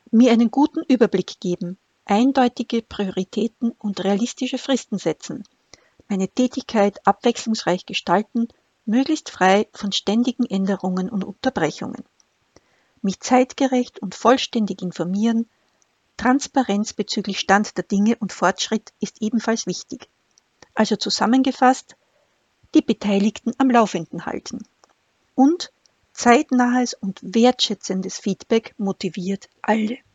Mir einen guten Überblick geben, eindeutige Prioritäten und realistische Fristen setzen, meine Tätigkeit abwechslungsreich gestalten, möglichst frei von ständigen Änderungen und Unterbrechungen. Mich zeitgerecht und vollständig informieren, Transparenz bezüglich Stand der Dinge und Fortschritt ist ebenfalls wichtig. Also zusammengefasst, die Beteiligten am Laufenden halten. Und zeitnahes und wertschätzendes Feedback motiviert alle.